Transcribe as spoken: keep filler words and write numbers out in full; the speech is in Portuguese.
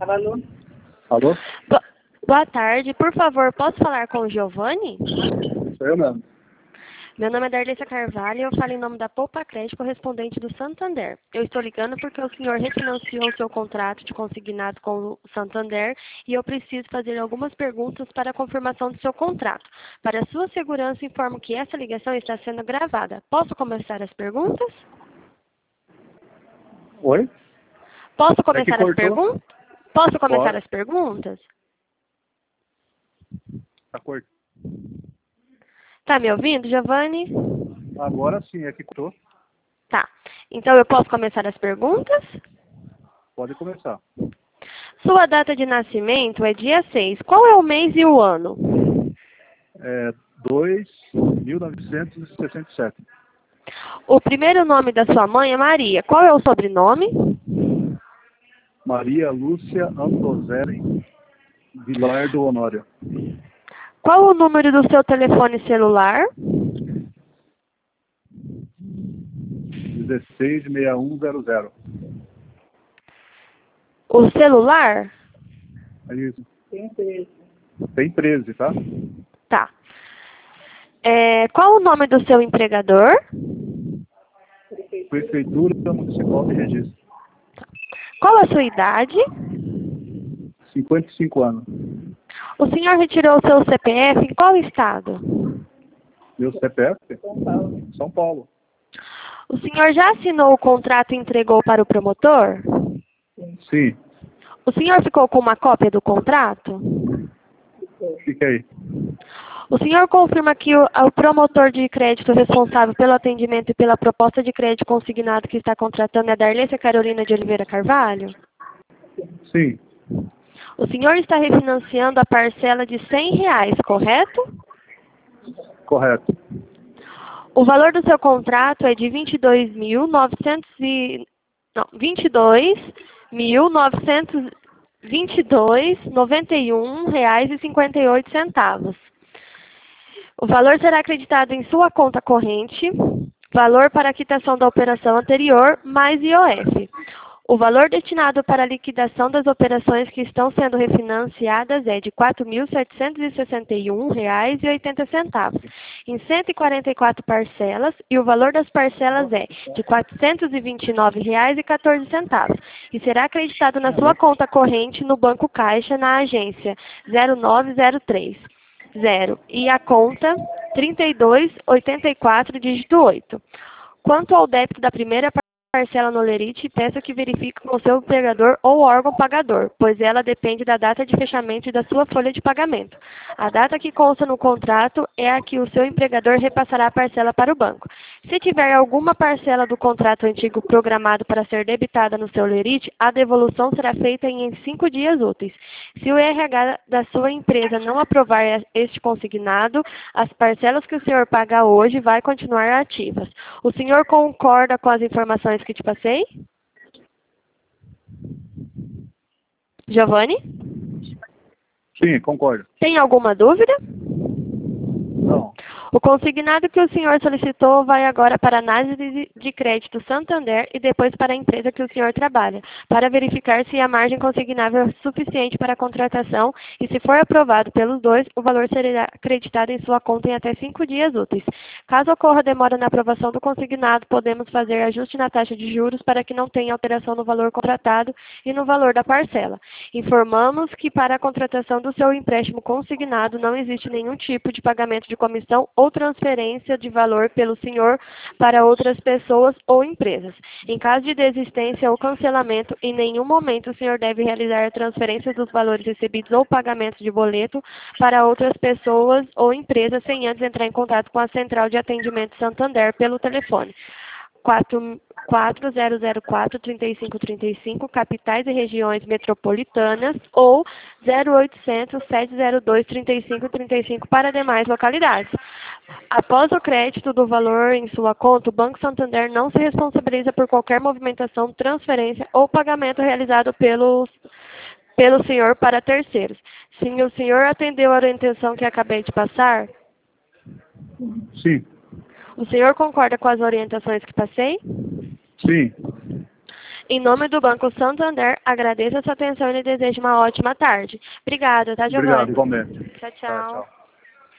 Alô? Alô? Bo- Boa tarde, por favor, posso falar com o Giovanni? Sou eu mesmo. Meu nome é Darlissa Carvalho e eu falo em nome da Poupa Crédito, correspondente do Santander. Eu estou ligando porque o senhor refinanciou o seu contrato de consignado com o Santander e eu preciso fazer algumas perguntas para a confirmação do seu contrato. Para sua segurança, informo que essa ligação está sendo gravada. Posso começar as perguntas? Oi? Posso É que começar as cortou. perguntas? Posso começar Pode. as perguntas? Tá cortando. Tá me ouvindo, Giovanni? Agora sim, é que cortou. Tá. Então eu posso começar as perguntas? Pode começar. Sua data de nascimento é dia seis. Qual é o mês e o ano? É dois mil novecentos e sessenta e sete. O primeiro nome da sua mãe é Maria. Qual é o sobrenome? Maria Lúcia Antozelli Vilar do Honório. Qual o número do seu telefone celular? dezesseis sessenta e um zero zero. O celular? É isso. Tem treze. Tem treze, tá? Tá. É, qual o nome do seu empregador? Prefeitura Municipal de Registro. Qual a sua idade? cinquenta e cinco anos. O senhor retirou o seu C P F em qual estado? Meu C P F? São Paulo. São Paulo. O senhor já assinou o contrato e entregou para o promotor? Sim. O senhor ficou com uma cópia do contrato? Fica aí. O senhor confirma que o, o promotor de crédito responsável pelo atendimento e pela proposta de crédito consignado que está contratando é Darlissa Carolina de Oliveira Carvalho? Sim. O senhor está refinanciando a parcela de cem reais, correto? Correto. O valor do seu contrato é de vinte e dois mil novecentos e não, vinte e dois mil novecentos e vinte e dois vírgula noventa e um reais e cinquenta e oito centavos. O valor será acreditado em sua conta corrente, valor para a quitação da operação anterior, mais I O F. O valor destinado para a liquidação das operações que estão sendo refinanciadas é de quatro mil setecentos e sessenta e um reais e oitenta centavos, em cento e quarenta e quatro parcelas, e o valor das parcelas é de quatrocentos e vinte e nove reais e quatorze centavos, e será acreditado na sua conta corrente no Banco Caixa, na agência zero nove zero três zero, e a conta trinta e dois oitenta e quatro, dígito oito. Quanto ao débito da primeira parcela no Lerite, peço que verifique com o seu empregador ou órgão pagador, pois ela depende da data de fechamento e da sua folha de pagamento. A data que consta no contrato é a que o seu empregador repassará a parcela para o banco. Se tiver alguma parcela do contrato antigo programado para ser debitada no seu Lerite, a devolução será feita em cinco dias úteis. Se o R H da sua empresa não aprovar este consignado, as parcelas que o senhor paga hoje vai continuar ativas. O senhor concorda com as informações que te passei? Giovanni? Sim, concordo. Tem alguma dúvida? Não. O consignado que o senhor solicitou vai agora para a análise de- de crédito Santander e depois para a empresa que o senhor trabalha, para verificar se a margem consignável é suficiente para a contratação e, se for aprovado pelos dois, o valor será acreditado em sua conta em até cinco dias úteis. Caso ocorra demora na aprovação do consignado, podemos fazer ajuste na taxa de juros para que não tenha alteração no valor contratado e no valor da parcela. Informamos que para a contratação do seu empréstimo consignado não existe nenhum tipo de pagamento de comissão ou transferência de valor pelo senhor para outras pessoas ou empresas. Em caso de desistência ou cancelamento, em nenhum momento o senhor deve realizar a transferência dos valores recebidos ou pagamento de boleto para outras pessoas ou empresas sem antes entrar em contato com a Central de Atendimento Santander pelo telefone quatro quatro zero zero quatro, três cinco três cinco, capitais e regiões metropolitanas, ou zero oitocentos, sete zero dois, três cinco três cinco para demais localidades. Após o crédito do valor em sua conta, o Banco Santander não se responsabiliza por qualquer movimentação, transferência ou pagamento realizado pelo, pelo senhor para terceiros. Sim, o senhor atendeu a orientação que acabei de passar? Sim. O senhor concorda com as orientações que passei? Sim. Em nome do Banco Santander, agradeço a sua atenção e lhe desejo uma ótima tarde. Obrigada, tá, Giovanni? Obrigado, igualmente. Tchau, Tá, tchau. tchau.